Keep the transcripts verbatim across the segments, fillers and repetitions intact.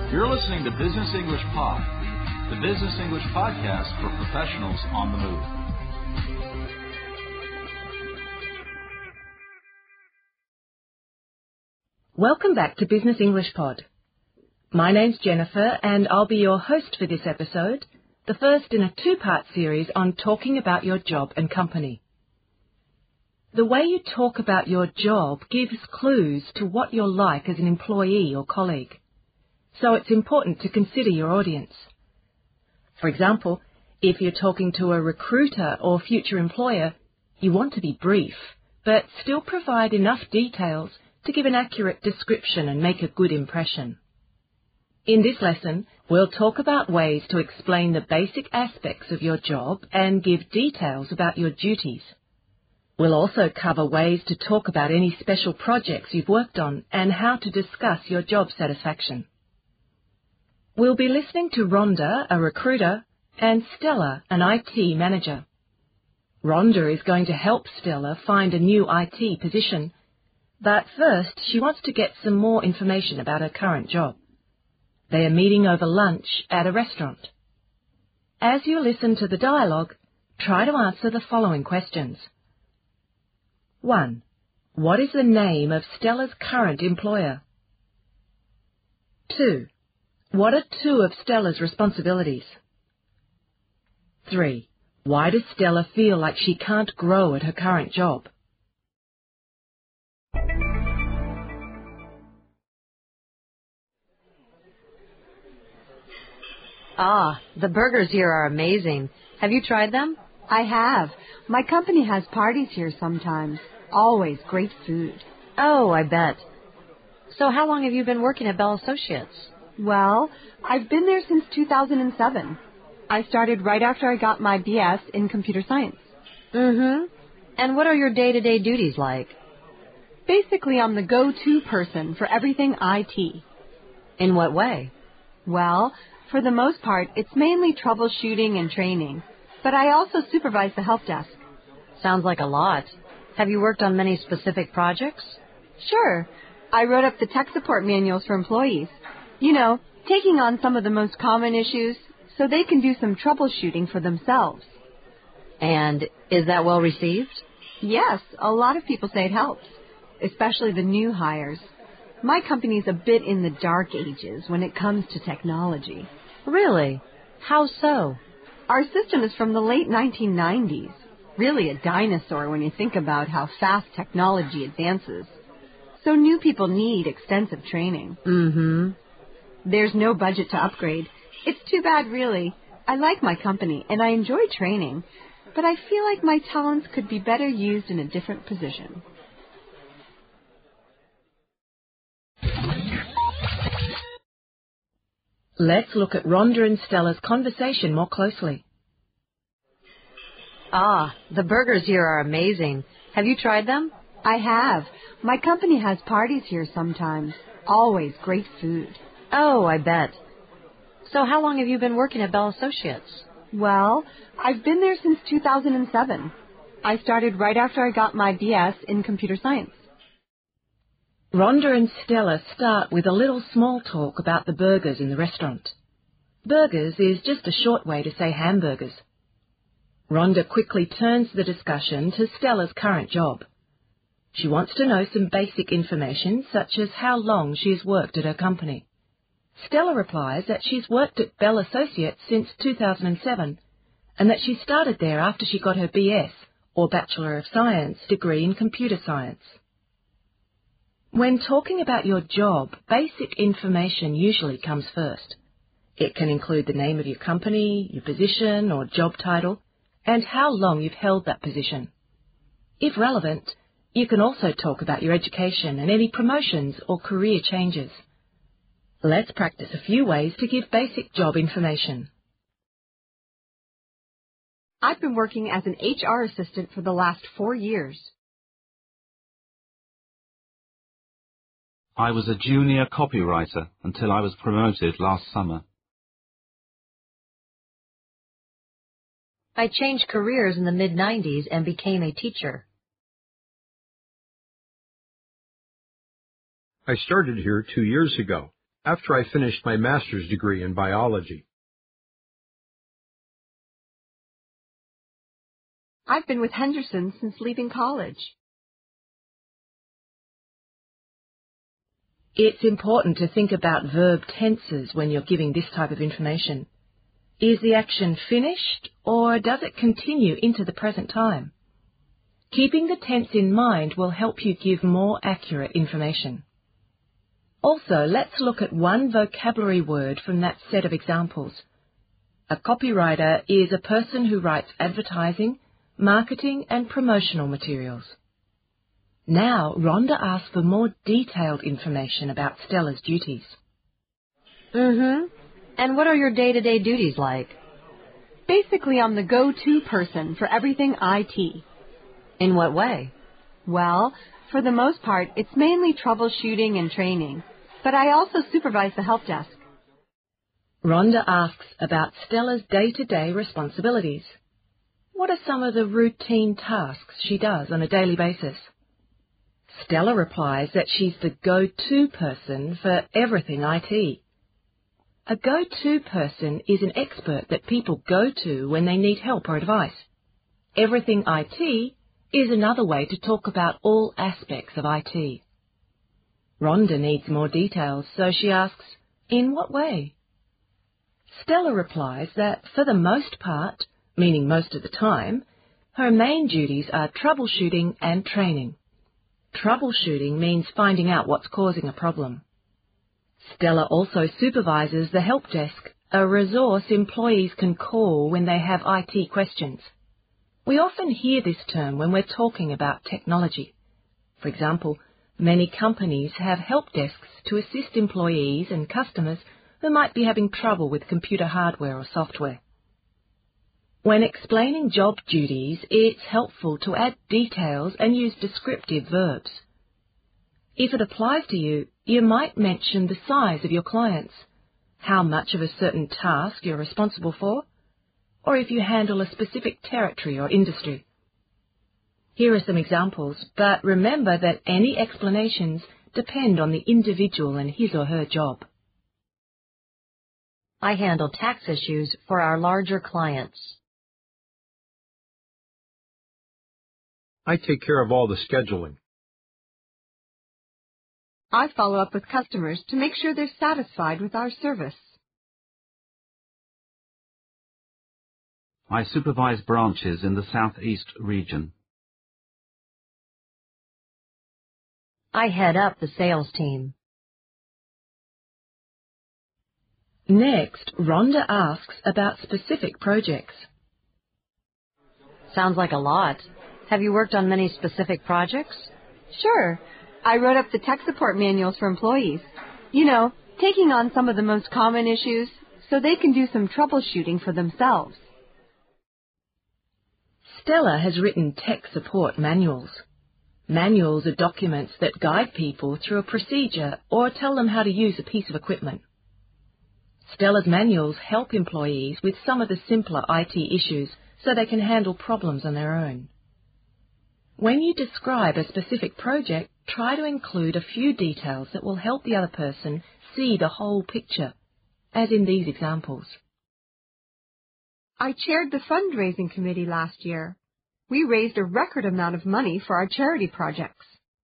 You're listening to Business English Pod, the business English podcast for professionals on the move. Welcome back to Business English Pod. My name's Jennifer, and I'll be your host for this episode, the first in a two-part series on talking about your job and company. The way you talk about your job gives clues to what you're like as an employee or colleague, so it's important to consider your audience. For example, if you're talking to a recruiter or future employer, you want to be brief, but still provide enough details to give an accurate description and make a good impression. In this lesson, we'll talk about ways to explain the basic aspects of your job and give details about your duties. We'll also cover ways to talk about any special projects you've worked on and how to discuss your job satisfaction. We'll be listening to Rhonda, a recruiter, and Stella, an I T manager. Rhonda is going to help Stella find a new I T position, but first she wants to get some more information about her current job. They are meeting over lunch at a restaurant. As you listen to the dialogue, try to answer the following questions. one. What is the name of Stella's current employer? two. What are two of Stella's responsibilities? three. Why does Stella feel like she can't grow at her current job? Ah, the burgers here are amazing. Have you tried them? I have. My company has parties here sometimes. Always great food. Oh, I bet. So how long have you been working at Bell Associates? Well, I've been there since two thousand seven. I started right after I got my B S in computer science. Mm-hmm. And what are your day-to-day duties like? Basically, I'm the go-to person for everything I T. In what way? Well, for the most part, it's mainly troubleshooting and training. But I also supervise the help desk. Sounds like a lot. Have you worked on many specific projects? Sure. I wrote up the tech support manuals for employees. You know, taking on some of the most common issues so they can do some troubleshooting for themselves. And is that well received? Yes, a lot of people say it helps, especially the new hires. My company's a bit in the dark ages when it comes to technology. Really? How so? Our system is from the late nineteen nineties. Really a dinosaur when you think about how fast technology advances. So new people need extensive training. Mm-hmm. There's no budget to upgrade. It's too bad, really. I like my company, and I enjoy training, but I feel like my talents could be better used in a different position. Let's look at Rhonda and Stella's conversation more closely. Ah, the burgers here are amazing. Have you tried them? I have. My company has parties here sometimes. Always great food. Oh, I bet. So how long have you been working at Bell Associates? Well, I've been there since two thousand seven. I started right after I got my B S in computer science. Rhonda and Stella start with a little small talk about the burgers in the restaurant. Burgers is just a short way to say hamburgers. Rhonda quickly turns the discussion to Stella's current job. She wants to know some basic information, such as how long she's worked at her company. Stella replies that she's worked at Bell Associates since two thousand seven, and that she started there after she got her B S, or Bachelor of Science, degree in computer science. When talking about your job, basic information usually comes first. It can include the name of your company, your position or job title, and how long you've held that position. If relevant, you can also talk about your education and any promotions or career changes. Let's practice a few ways to give basic job information. I've been working as an H R assistant for the last four years. I was a junior copywriter until I was promoted last summer. I changed careers in the mid nineties and became a teacher. I started here two years ago. after I finished my master's degree in biology. I've been with Henderson since leaving college. It's important to think about verb tenses when you're giving this type of information. Is the action finished, or does it continue into the present time? Keeping the tense in mind will help you give more accurate information. Also, let's look at one vocabulary word from that set of examples. A copywriter is a person who writes advertising, marketing and promotional materials. Now, Rhonda asks for more detailed information about Stella's duties. Mm-hmm. And what are your day-to-day duties like? Basically, I'm the go-to person for everything I T. In what way? Well, for the most part, it's mainly troubleshooting and training, but I also supervise the help desk. Rhonda asks about Stella's day-to-day responsibilities. What are some of the routine tasks she does on a daily basis? Stella replies that she's the go-to person for everything I T. A go-to person is an expert that people go to when they need help or advice. Everything I T is another way to talk about all aspects of I T. Rhonda needs more details, so she asks, in what way? Stella replies that for the most part, meaning most of the time, her main duties are troubleshooting and training. Troubleshooting means finding out what's causing a problem. Stella also supervises the help desk, a resource employees can call when they have I T questions. We often hear this term when we're talking about technology. For example, many companies have help desks to assist employees and customers who might be having trouble with computer hardware or software. When explaining job duties, it's helpful to add details and use descriptive verbs. If it applies to you, you might mention the size of your clients, how much of a certain task you're responsible for, or if you handle a specific territory or industry. Here are some examples, but remember that any explanations depend on the individual and his or her job. I handle tax issues for our larger clients. I take care of all the scheduling. I follow up with customers to make sure they're satisfied with our service. I supervise branches in the Southeast region. I head up the sales team. Next, Rhonda asks about specific projects. Sounds like a lot. Have you worked on many specific projects? Sure. I wrote up the tech support manuals for employees. You know, taking on some of the most common issues so they can do some troubleshooting for themselves. Stella has written tech support manuals. Manuals are documents that guide people through a procedure or tell them how to use a piece of equipment. Stella's manuals help employees with some of the simpler I T issues so they can handle problems on their own. When you describe a specific project, try to include a few details that will help the other person see the whole picture, as in these examples. I chaired the fundraising committee last year. We raised a record amount of money for our charity projects.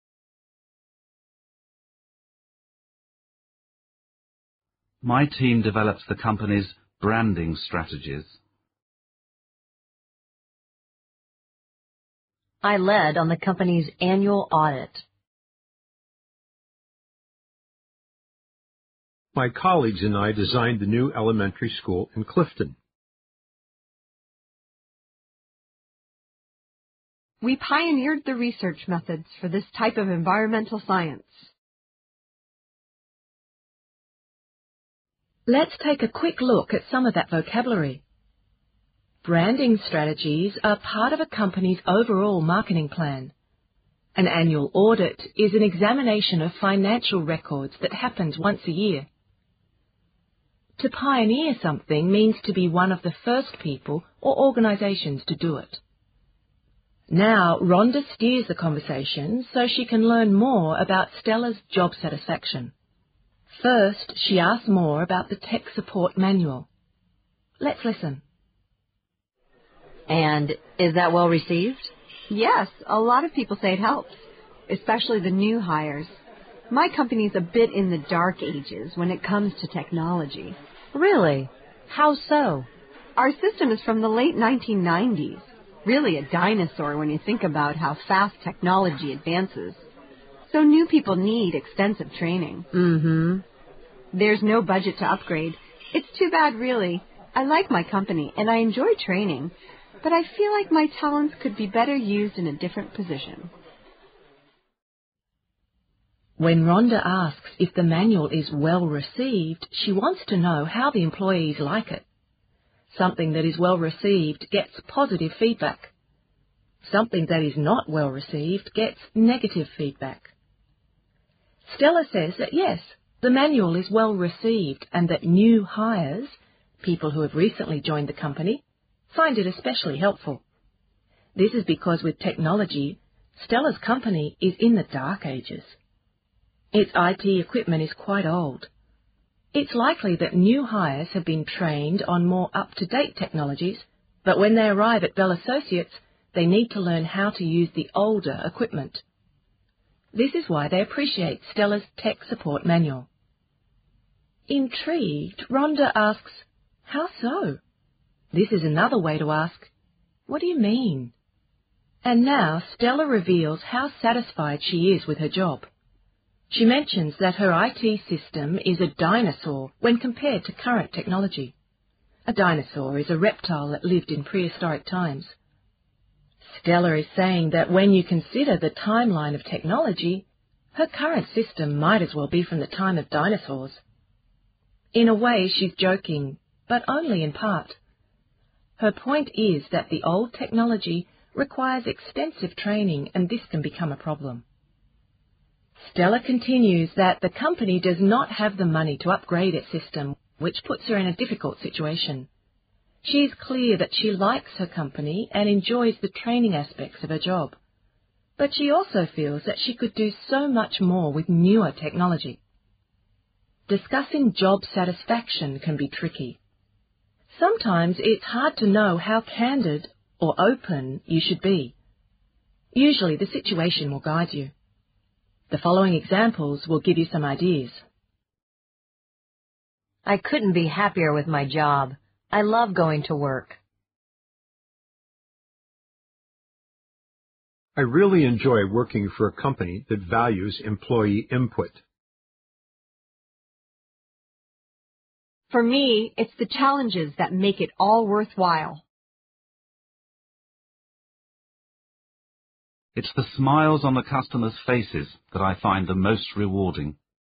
My team develops the company's branding strategies. I led on the company's annual audit. My colleagues and I designed the new elementary school in Clifton. We pioneered the research methods for this type of environmental science. Let's take a quick look at some of that vocabulary. Branding strategies are part of a company's overall marketing plan. An annual audit is an examination of financial records that happens once a year. To pioneer something means to be one of the first people or organizations to do it. Now, Rhonda steers the conversation so she can learn more about Stella's job satisfaction. First, she asks more about the tech support manual. Let's listen. And is that well received? Yes, a lot of people say it helps, especially the new hires. My company's a bit in the dark ages when it comes to technology. Really? How so? Our system is from the late nineteen nineties. Really a dinosaur when you think about how fast technology advances. So new people need extensive training. Mm-hmm. There's no budget to upgrade. It's too bad, really. I like my company and I enjoy training, but I feel like my talents could be better used in a different position. When Rhonda asks if the manual is well received, she wants to know how the employees like it. Something that is well received gets positive feedback. Something that is not well received gets negative feedback. Stella says that yes, the manual is well received and that new hires, people who have recently joined the company, find it especially helpful. This is because with technology, Stella's company is in the dark ages. Its I T equipment is quite old. It's likely that new hires have been trained on more up-to-date technologies, but when they arrive at Bell Associates, they need to learn how to use the older equipment. This is why they appreciate Stella's tech support manual. Intrigued, Rhonda asks, how so? This is another way to ask, what do you mean? And now Stella reveals how satisfied she is with her job. She mentions that her I T system is a dinosaur when compared to current technology. A dinosaur is a reptile that lived in prehistoric times. Stella is saying that when you consider the timeline of technology, her current system might as well be from the time of dinosaurs. In a way, she's joking, but only in part. Her point is that the old technology requires extensive training, and this can become a problem. Stella continues that the company does not have the money to upgrade its system, which puts her in a difficult situation. She is clear that she likes her company and enjoys the training aspects of her job, but she also feels that she could do so much more with newer technology. Discussing job satisfaction can be tricky. Sometimes it's hard to know how candid or open you should be. Usually the situation will guide you. The following examples will give you some ideas. I couldn't be happier with my job. I love going to work. I really enjoy working for a company that values employee input. For me, it's the challenges that make it all worthwhile. It's the smiles on the customers' faces that I find the most rewarding.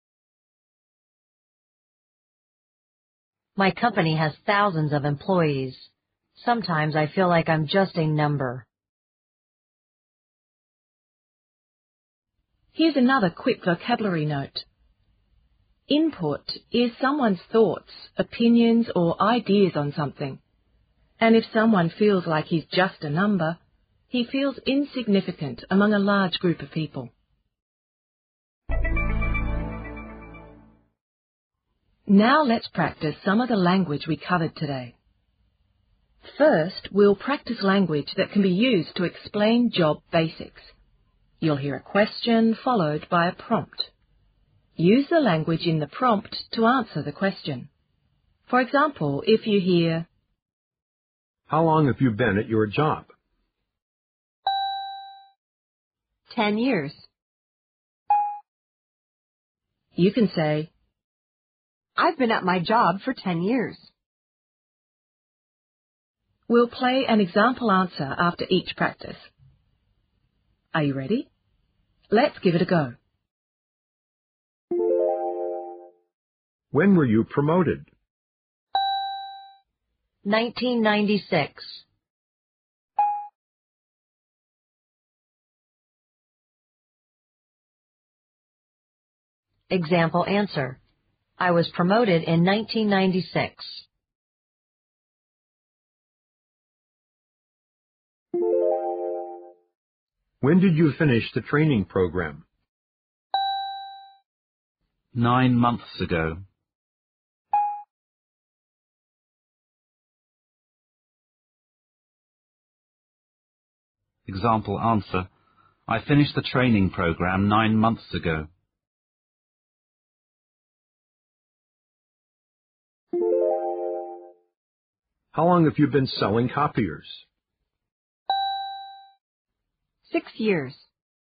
My company has thousands of employees. Sometimes I feel like I'm just a number. Here's another quick vocabulary note. Input is someone's thoughts, opinions, or ideas on something. And if someone feels like he's just a number, he feels insignificant among a large group of people. Now let's practice some of the language we covered today. First, we'll practice language that can be used to explain job basics. You'll hear a question followed by a prompt. Use the language in the prompt to answer the question. For example, if you hear, How long have you been at your job? Ten years. you can say, I've been at my job for ten years. We'll play an example answer after each practice. Are you ready? Let's give it a go. When were you promoted? nineteen ninety-six. Example answer. I was promoted in nineteen ninety-six. When did you finish the training program? Nine months ago. Example answer. I finished the training program nine months ago. How long have you been selling copiers? Six years.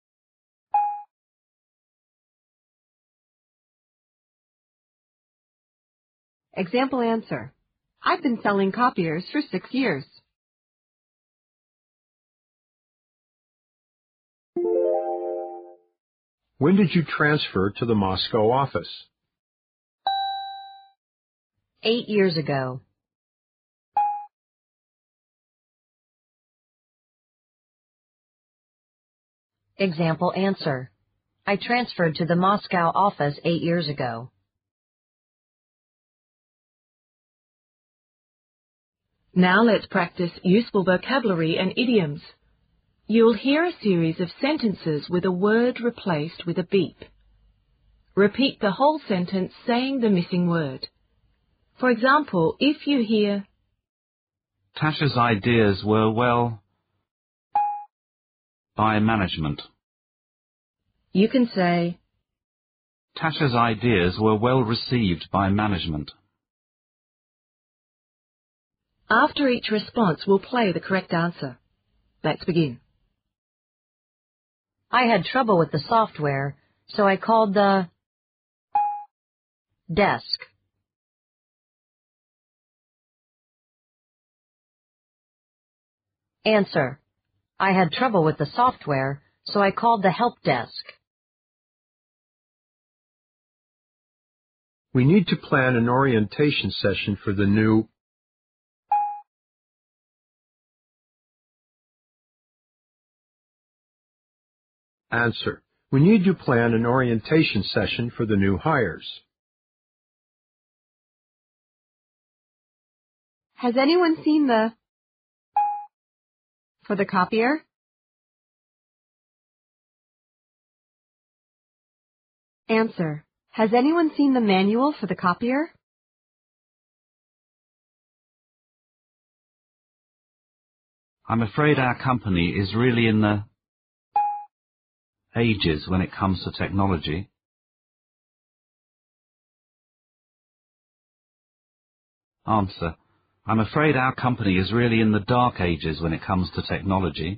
Example answer. I've been selling copiers for six years. When did you transfer to the Moscow office? Eight years ago. Example answer. I transferred to the Moscow office eight years ago. Now let's practice useful vocabulary and idioms. You'll hear a series of sentences with a word replaced with a beep. Repeat the whole sentence saying the missing word. For example, if you hear, Tasha's ideas were well by management. you can say, Tasha's ideas were well received by management. after each response we'll play the correct answer. Let's begin. I had trouble with the software, so I called the desk. Answer. I had trouble with the software, so I called the help desk. We need to plan an orientation session for the new Answer. We need to plan an orientation session for the new hires. Has anyone seen the for the copier? Answer. Has anyone seen the manual for the copier? I'm afraid our company is really in the ages when it comes to technology. Answer. I'm afraid our company is really in the dark ages when it comes to technology.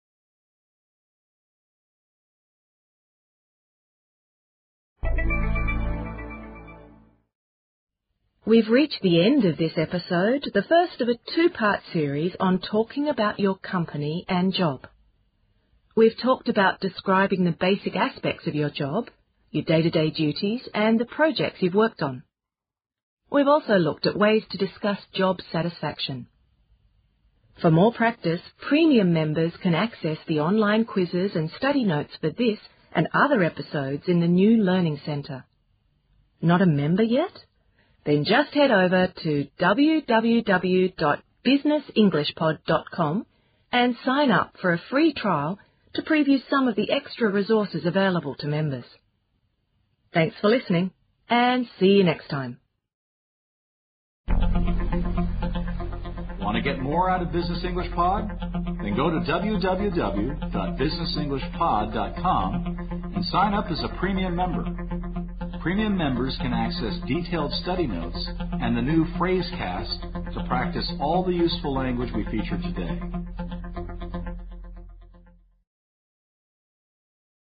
We've reached the end of this episode, the first of a two-part series on talking about your company and job. We've talked about describing the basic aspects of your job, your day-to-day duties, and the projects you've worked on. We've also looked at ways to discuss job satisfaction. For more practice, premium members can access the online quizzes and study notes for this and other episodes in the new Learning Centre. Not a member yet? Then just head over to w w w dot business english pod dot com and sign up for a free trial to preview some of the extra resources available to members. Thanks for listening, and see you next time. Want to get more out of Business English Pod? Then go to w w w dot business english pod dot com and sign up as a premium member. Premium members can access detailed study notes and the new Phrasecast to practice all the useful language we featured today.